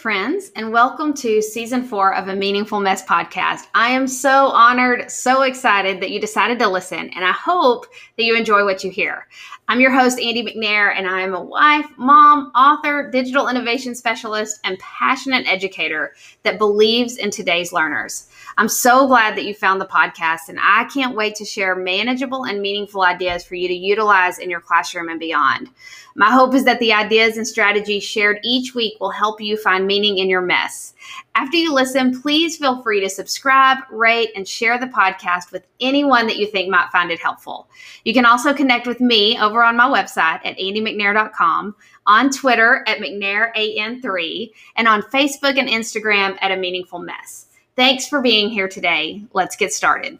friends, and welcome to season 4 of A Meaningful Mess podcast. I am so honored, so excited that you decided to listen, and I hope that you enjoy what you hear. I'm your host, Andi McNair, and I am a wife, mom, author, digital innovation specialist, and passionate educator that believes in today's learners. I'm so glad that you found the podcast, and I can't wait to share manageable and meaningful ideas for you to utilize in your classroom and beyond. My hope is that the ideas and strategies shared each week will help you find meaning in your mess. After you listen, please feel free to subscribe, rate, and share the podcast with anyone that you think might find it helpful. You can also connect with me over on my website at andimcnair.com, on Twitter at McNairAN3, and on Facebook and Instagram at A Meaningful Mess. Thanks for being here today. Let's get started.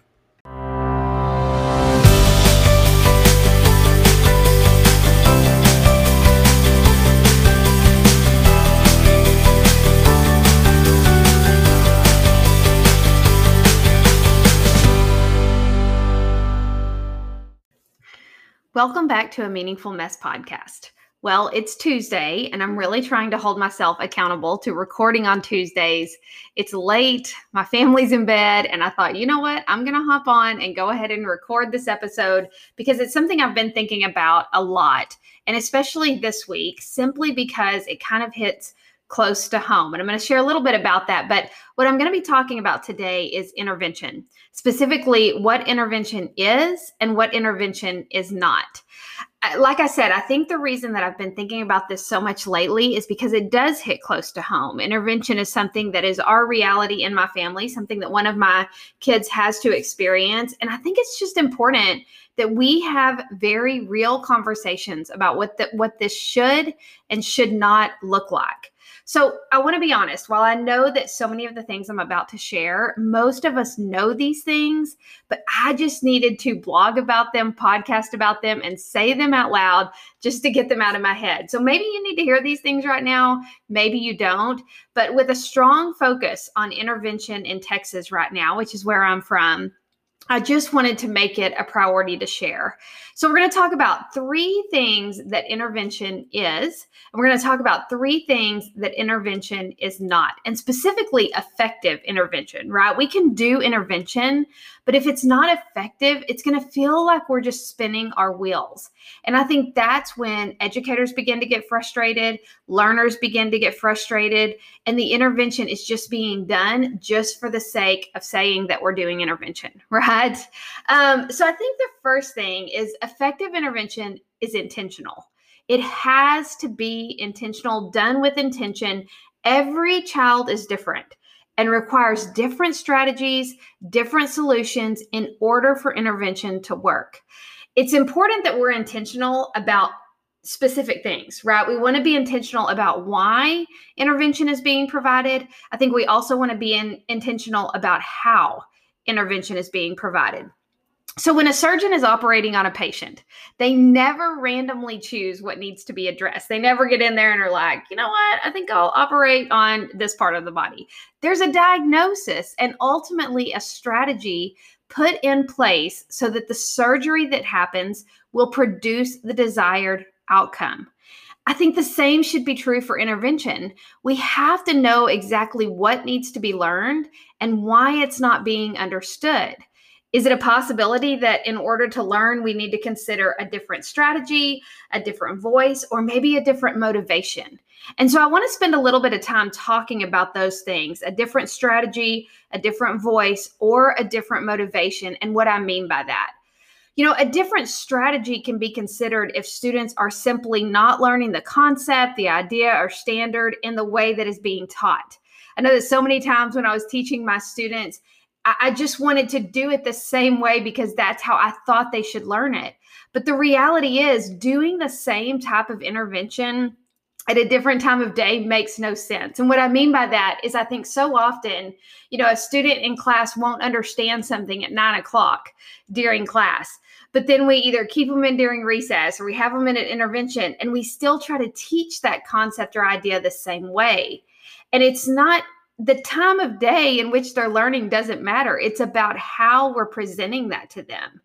Welcome back to A Meaningful Mess podcast. Well, it's Tuesday, and I'm really trying to hold myself accountable to recording on Tuesdays. It's late, my family's in bed, and I thought, you know what? I'm going to hop on and go ahead and record this episode because it's something I've been thinking about a lot, and especially this week, simply because it kind of hits close to home. And I'm going to share a little bit about that. But what I'm going to be talking about today is intervention, specifically what intervention is and what intervention is not. Like I said, I think the reason that I've been thinking about this so much lately is because it does hit close to home. Intervention is something that is our reality in my family, something that one of my kids has to experience. And I think it's just important that we have very real conversations about what this should and should not look like. So I want to be honest, while I know that so many of the things I'm about to share, most of us know these things, but I just needed to blog about them, podcast about them, and say them out loud just to get them out of my head. So maybe you need to hear these things right now, maybe you don't, but with a strong focus on intervention in Texas right now, which is where I'm from, I just wanted to make it a priority to share. So we're going to talk about 3 things that intervention is, and we're going to talk about 3 things that intervention is not, and specifically effective intervention, right? We can do intervention, but if it's not effective, it's going to feel like we're just spinning our wheels. And I think that's when educators begin to get frustrated, learners begin to get frustrated, and the intervention is just being done just for the sake of saying that we're doing intervention, right? So I think the first thing is effective intervention is intentional. It has to be intentional, done with intention. Every child is different and requires different strategies, different solutions in order for intervention to work. It's important that we're intentional about specific things, right? We want to be intentional about why intervention is being provided. I think we also want to be intentional about how intervention is being provided. So when a surgeon is operating on a patient, they never randomly choose what needs to be addressed. They never get in there and are like, you know what, I think I'll operate on this part of the body. There's a diagnosis and ultimately a strategy put in place so that the surgery that happens will produce the desired outcome. I think the same should be true for intervention. We have to know exactly what needs to be learned and why it's not being understood. Is it a possibility that in order to learn, we need to consider a different strategy, a different voice, or maybe a different motivation? And so I want to spend a little bit of time talking about those things, a different strategy, a different voice, or a different motivation, and what I mean by that. You know, a different strategy can be considered if students are simply not learning the concept, the idea, or standard in the way that is being taught. I know that so many times when I was teaching my students, I just wanted to do it the same way because that's how I thought they should learn it. But the reality is doing the same type of intervention at a different time of day makes no sense. And what I mean by that is I think so often, you know, a student in class won't understand something at 9 o'clock during class, but then we either keep them in during recess or we have them in an intervention and we still try to teach that concept or idea the same way. And it's not the time of day in which they're learning doesn't matter. It's about how we're presenting that to them.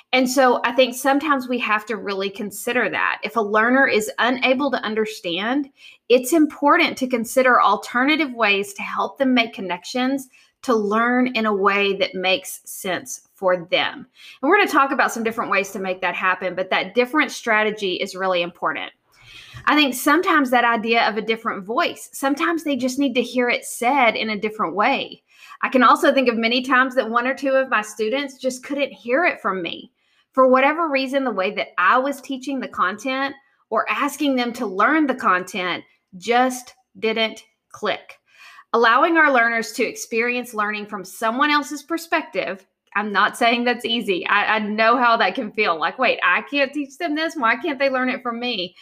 And so I think sometimes we have to really consider that. If a learner is unable to understand, it's important to consider alternative ways to help them make connections to learn in a way that makes sense for them. And we're going to talk about some different ways to make that happen, but that different strategy is really important. I think sometimes that idea of a different voice, sometimes they just need to hear it said in a different way. I can also think of many times that one or two of my students just couldn't hear it from me. For whatever reason, the way that I was teaching the content or asking them to learn the content just didn't click. Allowing our learners to experience learning from someone else's perspective, I'm not saying that's easy. I know how that can feel. Like, wait, I can't teach them this. Why can't they learn it from me?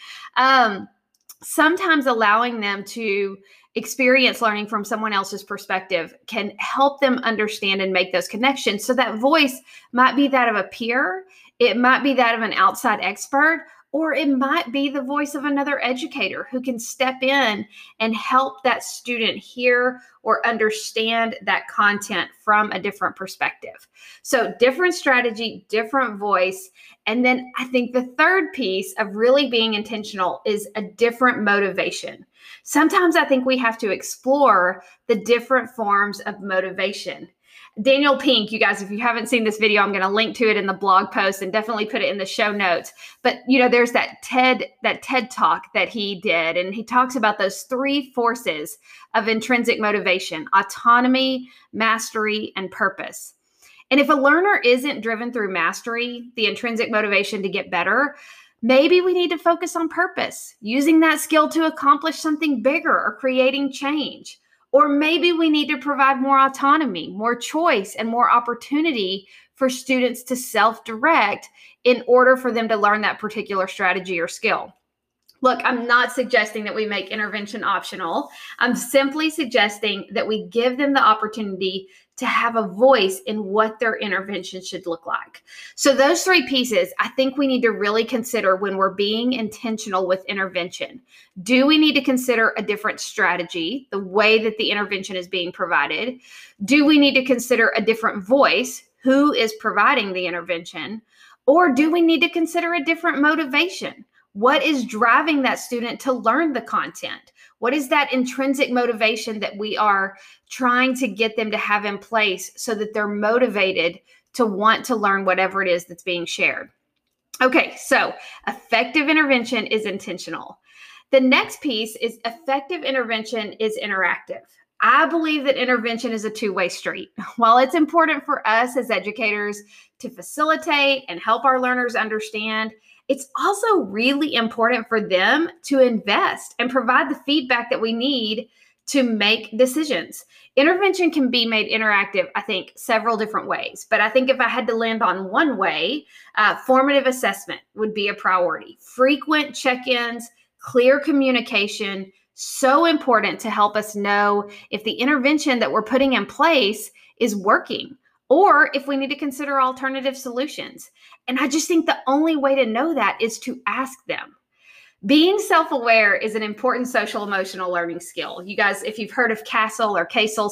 Sometimes allowing them to experience learning from someone else's perspective can help them understand and make those connections. So that voice might be that of a peer, it might be that of an outside expert, or it might be the voice of another educator who can step in and help that student hear or understand that content from a different perspective. So different strategy, different voice. And then I think the third piece of really being intentional is a different motivation. Sometimes I think we have to explore the different forms of motivation. Daniel Pink, you guys, if you haven't seen this video, I'm going to link to it in the blog post and definitely put it in the show notes. But, there's that TED talk that he did, and he talks about those three forces of intrinsic motivation: autonomy, mastery, and purpose. And if a learner isn't driven through mastery, the intrinsic motivation to get better, maybe we need to focus on purpose, using that skill to accomplish something bigger or creating change. Or maybe we need to provide more autonomy, more choice, and more opportunity for students to self-direct in order for them to learn that particular strategy or skill. Look, I'm not suggesting that we make intervention optional. I'm simply suggesting that we give them the opportunity to have a voice in what their intervention should look like. So those three pieces, I think we need to really consider when we're being intentional with intervention. Do we need to consider a different strategy, the way that the intervention is being provided? Do we need to consider a different voice, who is providing the intervention? Or do we need to consider a different motivation? What is driving that student to learn the content? What is that intrinsic motivation that we are trying to get them to have in place so that they're motivated to want to learn whatever it is that's being shared? Okay, so effective intervention is intentional. The next piece is effective intervention is interactive. I believe that intervention is a two-way street. While it's important for us as educators to facilitate and help our learners understand, it's also really important for them to invest and provide the feedback that we need to make decisions. Intervention can be made interactive, I think, several different ways. But I think if I had to land on one way, formative assessment would be a priority. Frequent check-ins, clear communication, so important to help us know if the intervention that we're putting in place is working, or if we need to consider alternative solutions. And I just think the only way to know that is to ask them. Being self-aware is an important social emotional learning skill. You guys, if you've heard of CASEL or CASEL,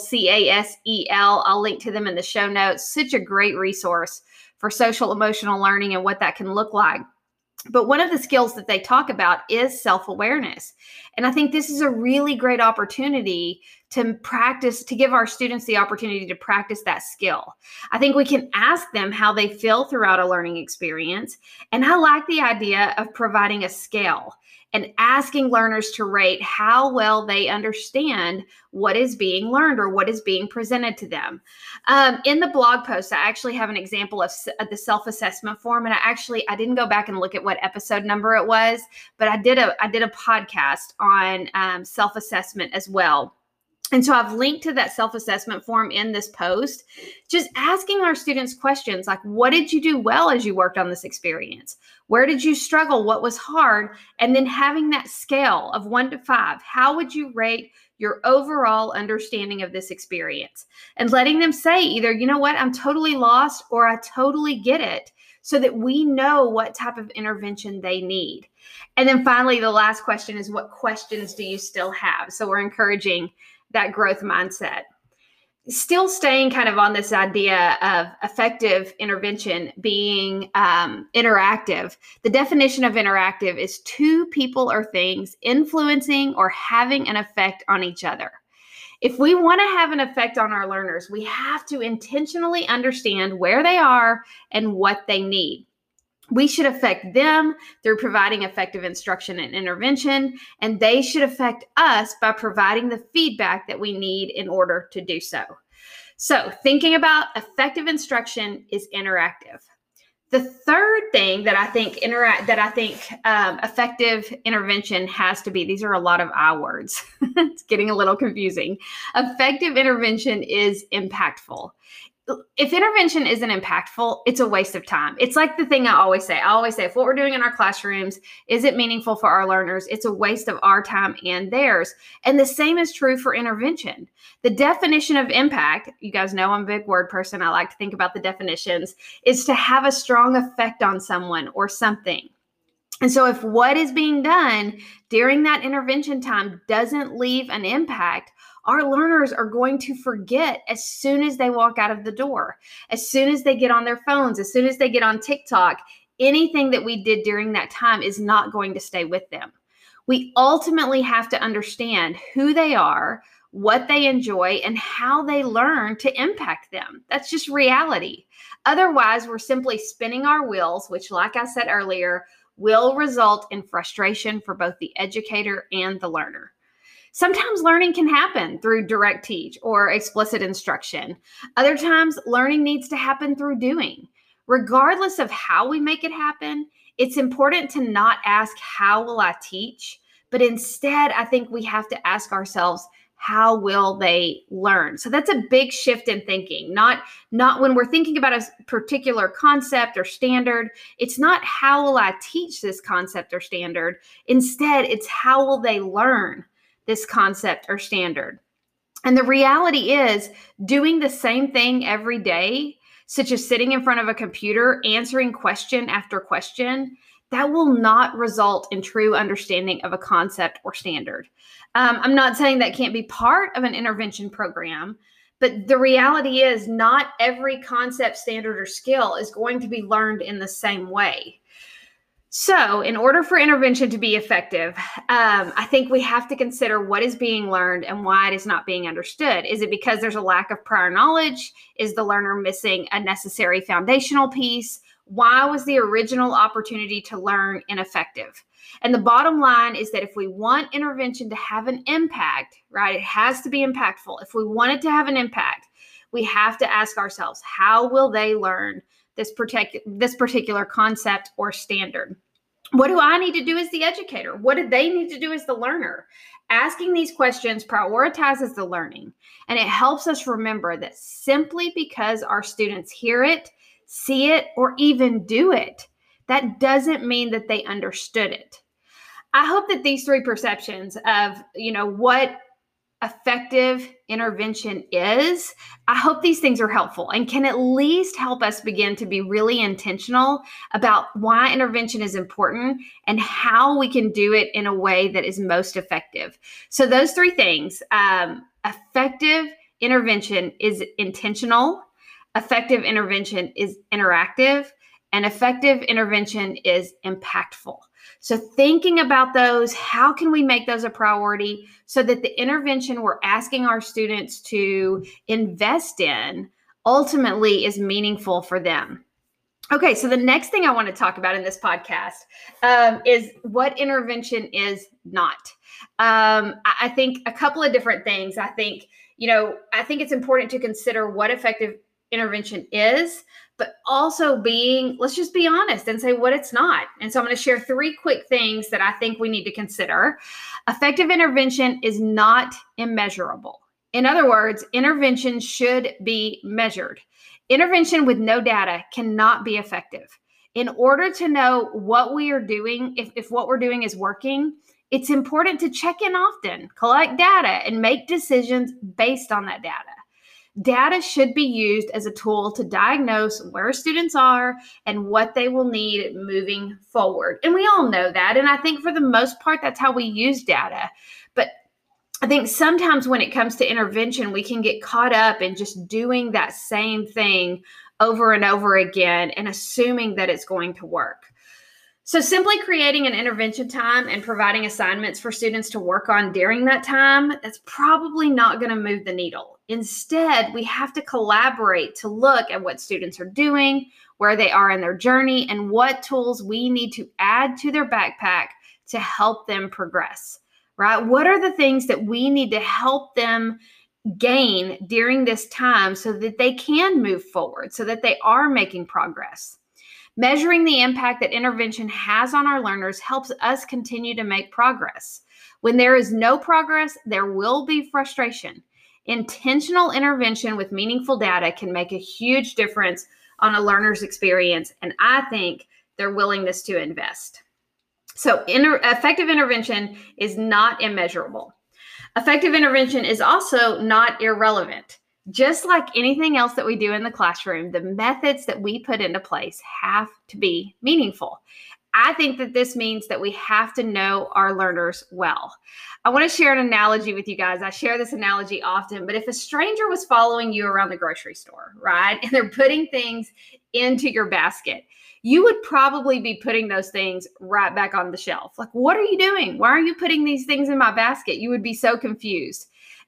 CASEL, I'll link to them in the show notes. Such a great resource for social emotional learning and what that can look like. But one of the skills that they talk about is self-awareness. And I think this is a really great opportunity to practice, to give our students the opportunity to practice that skill. I think we can ask them how they feel throughout a learning experience. And I like the idea of providing a scale and asking learners to rate how well they understand what is being learned or what is being presented to them. In the blog post, I actually have an example of the self-assessment form. And I didn't go back and look at what episode number it was, but I did a podcast on self-assessment as well. And so I've linked to that self-assessment form in this post, just asking our students questions like, what did you do well as you worked on this experience? Where did you struggle? What was hard? And then having that scale of 1 to 5, how would you rate your overall understanding of this experience? And letting them say either, you know what, I'm totally lost, or I totally get it, so that we know what type of intervention they need. And then finally, the last question is, what questions do you still have? So we're encouraging that growth mindset. Still staying kind of on this idea of effective intervention being interactive, the definition of interactive is two people or things influencing or having an effect on each other. If we want to have an effect on our learners, we have to intentionally understand where they are and what they need. We should affect them through providing effective instruction and intervention, and they should affect us by providing the feedback that we need in order to do so. So, thinking about effective instruction is interactive. The third thing that I think effective intervention has to be, these are a lot of I words. It's getting a little confusing. Effective intervention is impactful. If intervention isn't impactful, it's a waste of time. It's like the thing I always say. If what we're doing in our classrooms isn't meaningful for our learners, it's a waste of our time and theirs. And the same is true for intervention. The definition of impact, you guys know I'm a big word person. I like to think about the definitions, is to have a strong effect on someone or something. And so if what is being done during that intervention time doesn't leave an impact, our learners are going to forget as soon as they walk out of the door, as soon as they get on their phones, as soon as they get on TikTok. Anything that we did during that time is not going to stay with them. We ultimately have to understand who they are, what they enjoy, and how they learn to impact them. That's just reality. Otherwise, we're simply spinning our wheels, which, like I said earlier, will result in frustration for both the educator and the learner. Sometimes learning can happen through direct teach or explicit instruction. Other times, learning needs to happen through doing. Regardless of how we make it happen, it's important to not ask, how will I teach? But instead, I think we have to ask ourselves, how will they learn? So that's a big shift in thinking. Not when we're thinking about a particular concept or standard, it's not how will I teach this concept or standard. Instead, it's how will they learn this concept or standard. And the reality is, doing the same thing every day, such as sitting in front of a computer, answering question after question, that will not result in true understanding of a concept or standard. I'm not saying that can't be part of an intervention program, but the reality is not every concept, standard, or skill is going to be learned in the same way. So in order for intervention to be effective, I think we have to consider what is being learned and why it is not being understood. Is it because there's a lack of prior knowledge? Is the learner missing a necessary foundational piece? Why was the original opportunity to learn ineffective? And the bottom line is that if we want intervention to have an impact, right, it has to be impactful. If we want it to have an impact, we have to ask ourselves, how will they learn this particular concept or standard? What do I need to do as the educator? What do they need to do as the learner? Asking these questions prioritizes the learning, and it helps us remember that simply because our students hear it, see it, or even do it, that doesn't mean that they understood it. I hope that these three perceptions of, what effective intervention is, I hope these things are helpful and can at least help us begin to be really intentional about why intervention is important and how we can do it in a way that is most effective. So those three things, effective intervention is intentional, effective intervention is interactive, and effective intervention is impactful. So thinking about those, how can we make those a priority so that the intervention we're asking our students to invest in ultimately is meaningful for them? Okay, so the next thing I want to talk about in this podcast is what intervention is not. I think a couple of different things. I think it's important to consider what effective intervention is, but also let's just be honest and say what it's not. And so I'm going to share three quick things that I think we need to consider. Effective intervention is not immeasurable. In other words, intervention should be measured. Intervention with no data cannot be effective. In order to know what we are doing, if what we're doing is working, it's important to check in often, collect data, and make decisions based on that data. Data should be used as a tool to diagnose where students are and what they will need moving forward. And we all know that. And I think for the most part, that's how we use data. But I think sometimes when it comes to intervention, we can get caught up in just doing that same thing over and over again and assuming that it's going to work. So simply creating an intervention time and providing assignments for students to work on during that time, that's probably not going to move the needle. Instead, we have to collaborate to look at what students are doing, where they are in their journey, and what tools we need to add to their backpack to help them progress, right? What are the things that we need to help them gain during this time so that they can move forward, so that they are making progress? Measuring the impact that intervention has on our learners helps us continue to make progress. When there is no progress, there will be frustration. Intentional intervention with meaningful data can make a huge difference on a learner's experience, and I think their willingness to invest. So effective intervention is not immeasurable. Effective intervention is also not irrelevant. Just like anything else that we do in the classroom, the methods that we put into place have to be meaningful. I think that this means that we have to know our learners well. I want to share an analogy with you guys. I share this analogy often, but if a stranger was following you around the grocery store, right, and they're putting things into your basket, you would probably be putting those things right back on the shelf. Like, what are you doing? Why are you putting these things in my basket? You would be so confused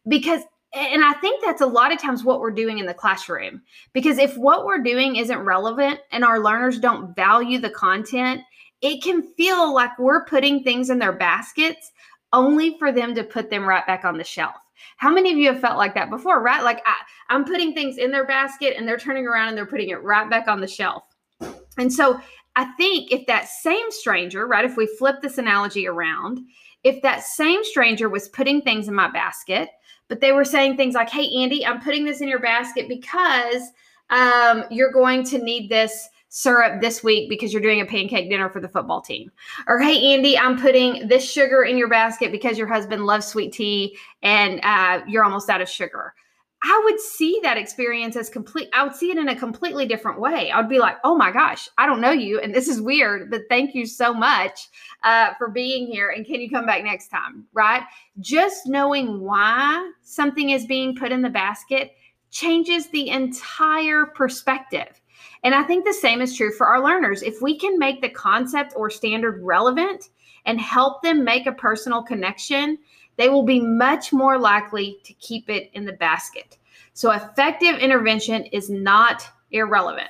and I think that's a lot of times what we're doing in the classroom, because if what we're doing isn't relevant and our learners don't value the content, it can feel like we're putting things in their baskets only for them to put them right back on the shelf. How many of you have felt like that before, right? Like I'm putting things in their basket and they're turning around and they're putting it right back on the shelf. And so I think if that same stranger, right, if we flip this analogy around, if that same stranger was putting things in my basket, but they were saying things like, hey, Andy, I'm putting this in your basket because you're going to need this syrup this week because you're doing a pancake dinner for the football team. Or, hey, Andy, I'm putting this sugar in your basket because your husband loves sweet tea and you're almost out of sugar. I would see that experience as I would see it in a completely different way. I would be like, oh my gosh, I don't know you. And this is weird, but thank you so much for being here. And can you come back next time? Right? Just knowing why something is being put in the basket changes the entire perspective. And I think the same is true for our learners. If we can make the concept or standard relevant and help them make a personal connection, they will be much more likely to keep it in the basket. So effective intervention is not irrelevant.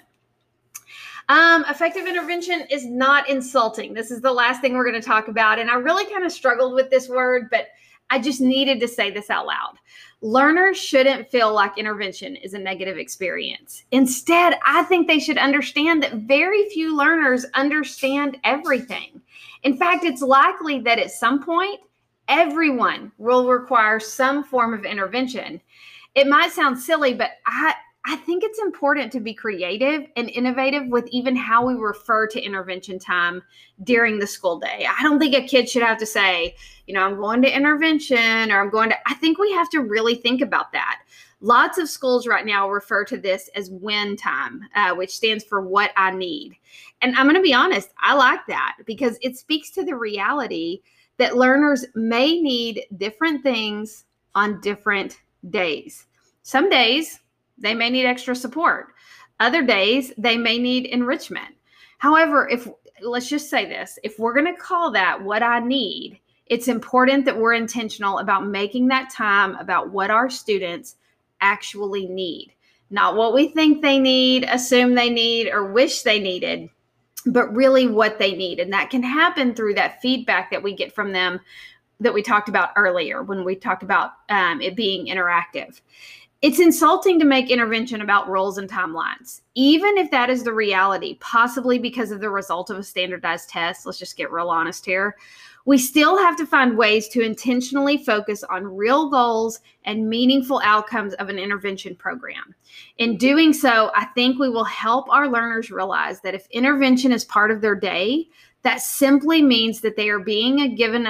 Effective intervention is not insulting. This is the last thing we're going to talk about. And I really kind of struggled with this word, but I just needed to say this out loud. Learners shouldn't feel like intervention is a negative experience. Instead, I think they should understand that very few learners understand everything. In fact, it's likely that at some point, everyone will require some form of intervention. It might sound silly, but I think it's important to be creative and innovative with even how we refer to intervention time during the school day. I don't think a kid should have to say, I'm going to intervention or I think we have to really think about that. Lots of schools right now refer to this as WIN time, which stands for what I need. And I'm going to be honest, I like that because it speaks to the reality that learners may need different things on different days. Some days they may need extra support. Other days they may need enrichment. However, let's just say this, if we're going to call that what I need, it's important that we're intentional about making that time about what our students actually need, not what we think they need, assume they need, or wish they needed, but really what they need. And that can happen through that feedback that we get from them that we talked about earlier when we talked about it being interactive. It's insulting to make intervention about roles and timelines, even if that is the reality, possibly because of the result of a standardized test. Let's just get real honest here. We still have to find ways to intentionally focus on real goals and meaningful outcomes of an intervention program. In doing so, I think we will help our learners realize that if intervention is part of their day, that simply means that they are being given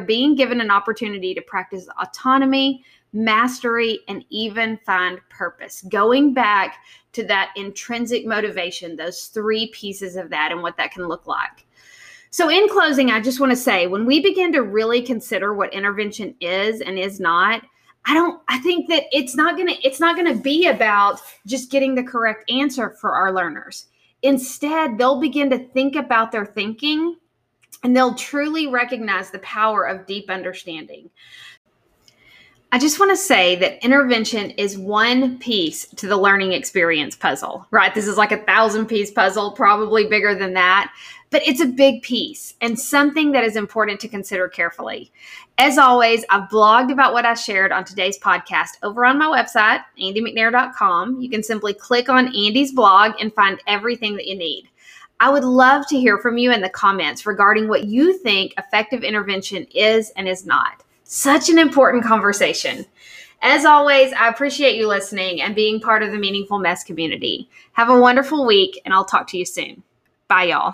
an opportunity to practice autonomy, mastery, and even find purpose. Going back to that intrinsic motivation, those three pieces of that and what that can look like. So in closing, I just want to say, when we begin to really consider what intervention is and is not, I think that it's not going to be about just getting the correct answer for our learners. Instead, they'll begin to think about their thinking, and they'll truly recognize the power of deep understanding. I just want to say that intervention is one piece to the learning experience puzzle, right? This is like a 1,000-piece puzzle, probably bigger than that, but it's a big piece and something that is important to consider carefully. As always, I've blogged about what I shared on today's podcast over on my website, andymcnair.com. You can simply click on Andy's blog and find everything that you need. I would love to hear from you in the comments regarding what you think effective intervention is and is not. Such an important conversation. As always, I appreciate you listening and being part of the Meaningful Mess community. Have a wonderful week, and I'll talk to you soon. Bye, y'all.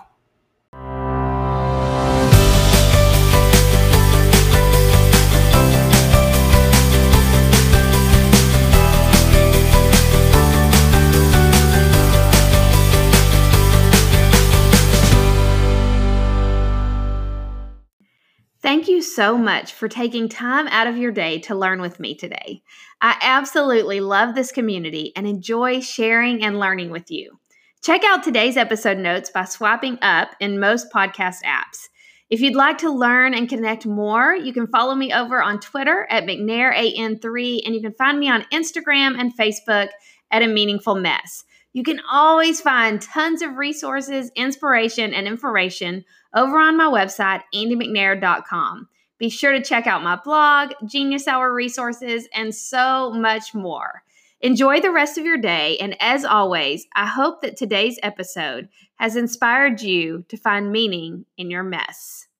Thank you so much for taking time out of your day to learn with me today. I absolutely love this community and enjoy sharing and learning with you. Check out today's episode notes by swiping up in most podcast apps. If you'd like to learn and connect more, you can follow me over on Twitter at McNairAN3, and you can find me on Instagram and Facebook at A Meaningful Mess. You can always find tons of resources, inspiration, and information over on my website, andymcnair.com. Be sure to check out my blog, Genius Hour resources, and so much more. Enjoy the rest of your day, and as always, I hope that today's episode has inspired you to find meaning in your mess.